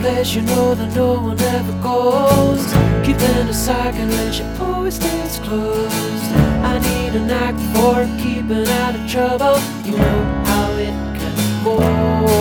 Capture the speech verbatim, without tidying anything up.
place you know that no one ever goes. Keeping a second when she always stays closed. I need a knack for keeping out of trouble. You know how it can go.